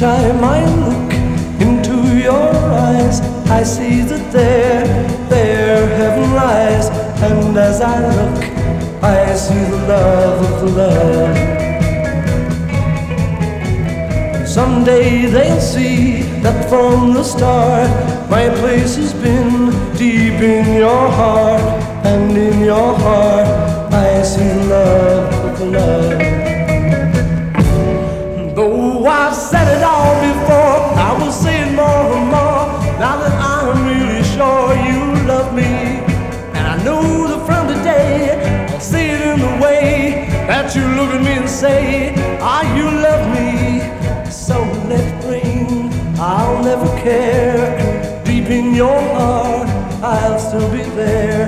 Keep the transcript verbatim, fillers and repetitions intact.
time I look into your eyes, I see that there, there heaven lies. And as I look, I see the love of the love. Someday they'll see that from the start my place has been deep in your heart. And in your heart I see the love of the love. Though I've said it all before, I will say it more and more, now that I'm really sure you love me. And I know that from today I'll see it in the way that you look at me and say, ah, you love me. So let it rain, I'll never care. Deep in your heart I'll still be there.